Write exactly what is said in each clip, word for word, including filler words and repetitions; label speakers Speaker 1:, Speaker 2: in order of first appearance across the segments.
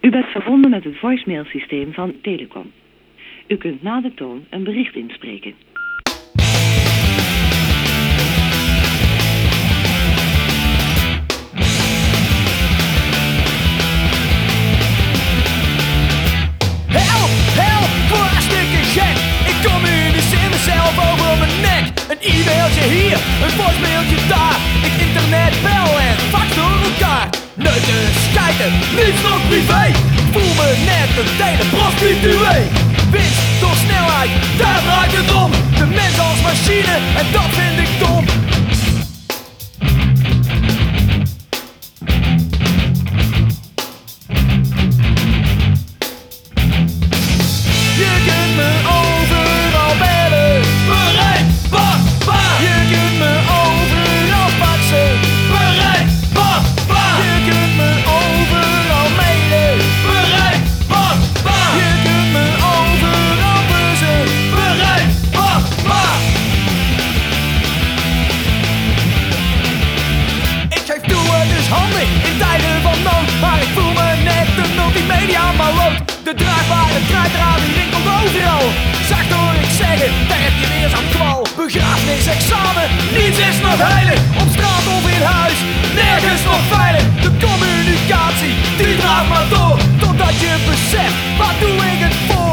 Speaker 1: U bent verbonden met het voicemailsysteem van Telecom. U kunt na de toon een bericht inspreken.
Speaker 2: Help, help, hartstikke gek. Ik communiceer mezelf over mijn nek. Een e-mailtje hier, een voicemailtje daar. Ik internet bel en fax door elkaar. Neuken, schijten, niets nog privé. Voel me net een teleprostituee. Winst door snelheid, daar draait het om. De mens als machine en dat vind ik dom. Je kunt me overal bellen. Bereikbaar, baar. Je kunt me overal faxen. Bereikbaar, baar. Je kunt me overal mailen. Bereikbaar, baar. Je kunt me overal buzzen. Bereikbaar, baar. Ik geef toe, het is handig in tijden van nood. Maar ik voel me net een multimedia maloot. De draagbare draaidraad die rinkelt overal. Zacht hoor ik zeggen, daar heb je weer zo'n kwal. Begrafenis, examen, niets is nog heilig. Op straat of in huis, nergens nog veilig. De communicatie, die draagt maar door. Totdat je beseft, waar doe ik het voor?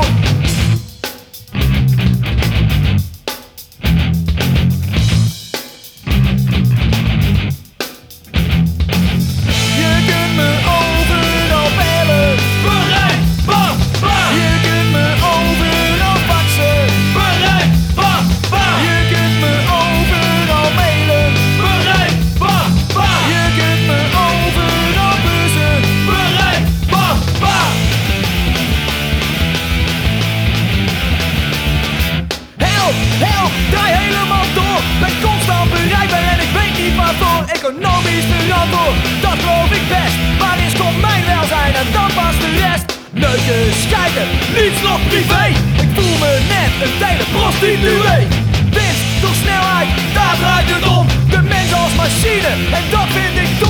Speaker 2: Je kunt me overal bellen. Bereikbaar, baar. Je kunt me overal faxen. Bereikbaar, baar. Je kunt me overal mailen. Bereikbaar, baar. Je kunt me overal buzzen. Bereikbaar, baar. Help, help, draai helemaal door. Ben constant bereikbaar en ik weet niet waarvoor. Economisch verantwoord, dat geloof ik best. Maar eerst komt mijn welzijn en dan pas de rest. Neuken, schijten, niets nog privé. Ik voel me net een teleprostituee. Winst door snelheid, daar draait het om. De mens als machine en dat vind ik dom.